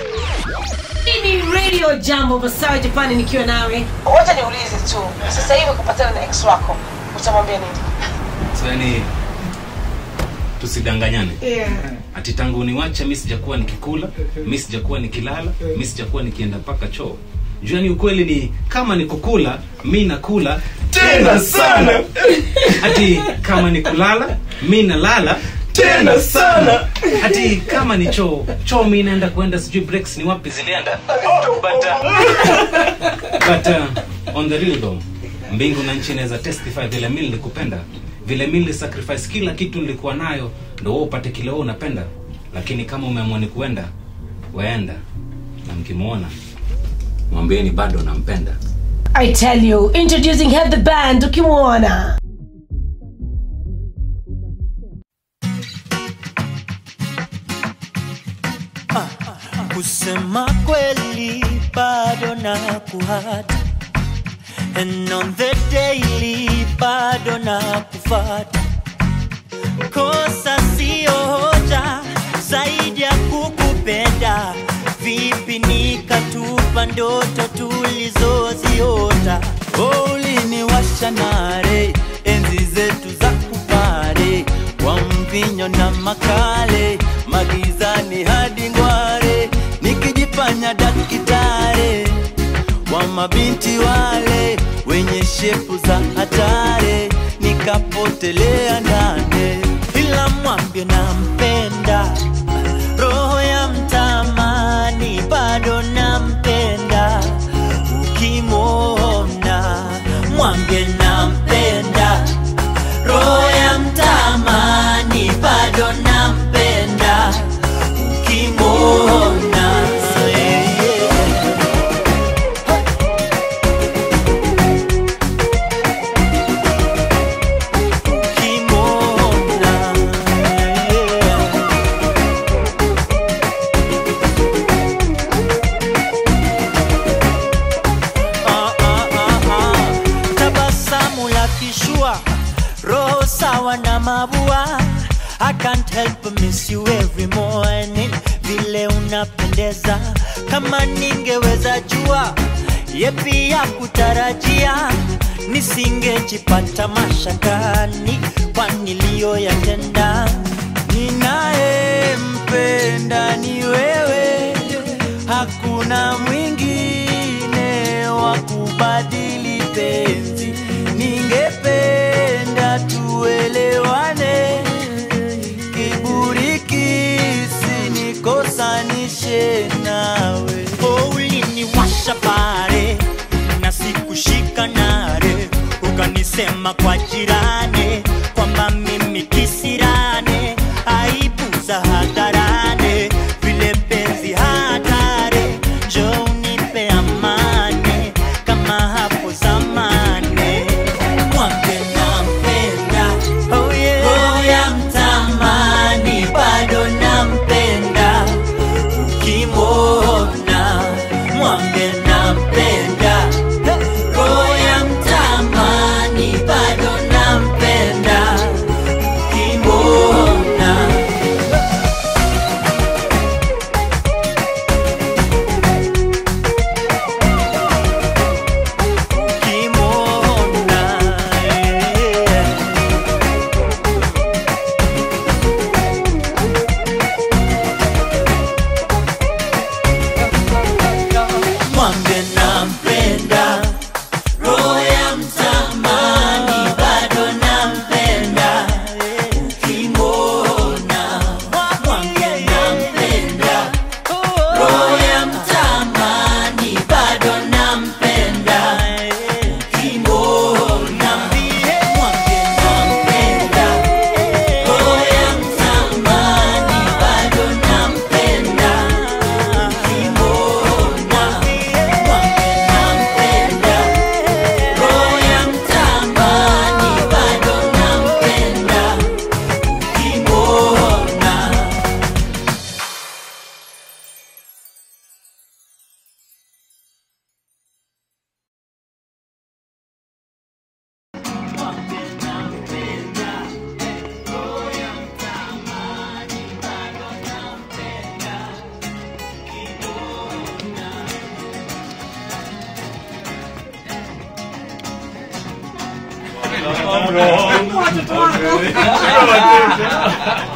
Ini Radio Jambo Masawa Japani nikiwa nawe. Wacha niulize tu. Sasa hivi kupatana na ex wako, utamwambia nini? Yaani tusidanganyane. Yeah. Ati tangu niwacha mimi sijakuwa nikikula, mimi sijakuwa nikilala, mimi sijakuwa nikienda paka choo. Juani ukweli ni kama nikukula, mimi nakula tena sana. Ati kama nikulala, mimi nalala tena sana. Ati kama ni choo mimi naenda kwenda sijui breaks ni wapi zilienda. But on the real though, mbingu na nchi inaweza testify vile mimi nilikupenda. Vile mimi sacrifice kila kitu nilikuwa nayo ndio wewe upate kile wewe unapenda. Lakini kama umeamua ni kuenda, waenda. Na mkimuona mwambieni bado nampenda. I tell you, introducing Head the Band ukimuona. Kusema kweli bado na kuhata, and on the daily bado na kufata. Kosa sio hoja zaidi ya kukupenda. Vipi nikatupa ndoto tulizoziota. Uliniwasha nare enzi zetu za kupare, kwa mvinyo na makale, magizani hadi ngware, nikijifanya daktari wa mabinti wale wenye shepu za hatari, nikapotelea ndani. Ila mwambie nampenda, roho ya mtamani bado nampenda. Ukimwona mwambie nampenda, roho ya mtamani bado nampenda. Ukimwona roho sawa na mabua. I can't help but miss you every morning. Vile unapendeza, kama ningeweza jua yepi ya kutarajia, nisingejipata mashakani kwa niliyoyatenda. Ninayempenda ni wewe, hakuna mwingine wa kubadili penzi. Ningependa tuelewane, kiburi kisinikosanishe nawe. Uliniwasha pare na sikushika nare, ukanisema kwa jirani kwamba mimi kisirane. Aibu za hadharani, vile penzi hatari. Njoo unipe amani kama hapo zamani. Mwambie nampenda, oh yeah, roho ya mtamani bado nampenda. Ukimwona mwambie nampenda, roho ya mtamani bado nampenda. Watoto wako.